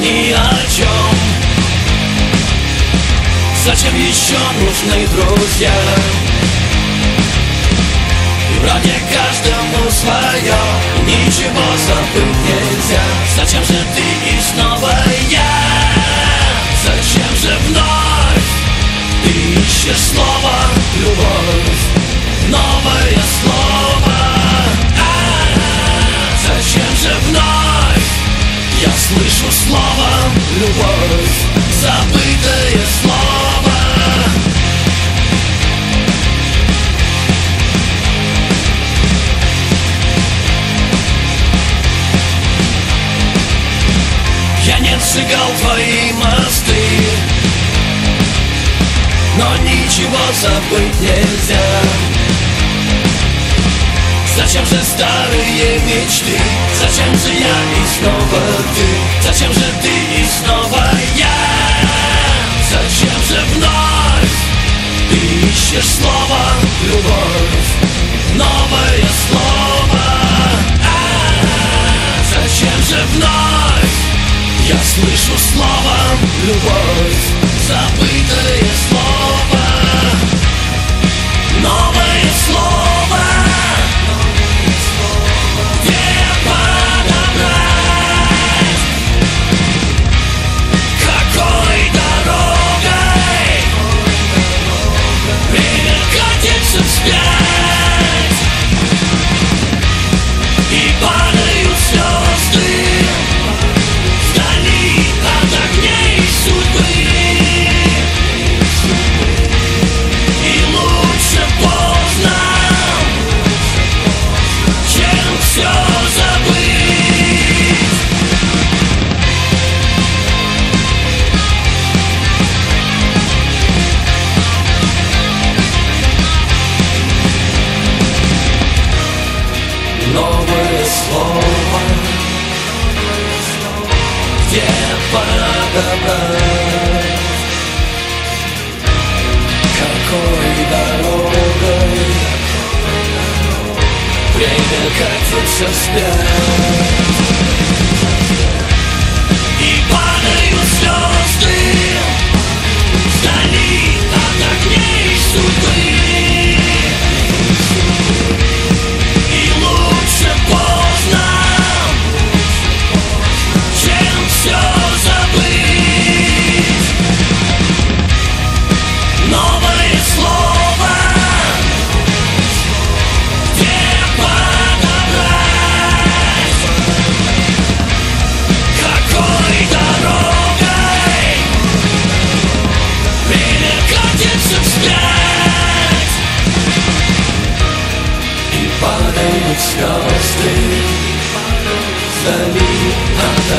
ни о чем. Зачем еще нужны друзья? И вроде каждому свое, ничего забыть нельзя. Зачем же ты и снова я? Зачем же вновь ты ищешь слово «любовь»? Новое слово. Зачем же вновь я слышу слово «любовь»? Забытое слово. Я не сжигал твои мосты, но ничего забыть нельзя. Зачем же старые мечты? Зачем же я и снова ты? Зачем же ты и снова я? Зачем же вновь ты ищешь слово «любовь»? Новое слово. Зачем же вновь я слышу слово «любовь»? Забытое слово. Новое слово. Где подобрать? Какой дорогой? Время катится вспять, и падают звезды вдали от огней судьбы. И лучше поздно, чем все забыть. Новое слово. Где подобрать? Какой дорогой? Время катится вспять, и падают звезды вдали от огней судьбы. И лучше поздно, чем все забыть. Новое слово. Где подобрать? Какой дорогой? Время катится вспять, и падают звезды вдали от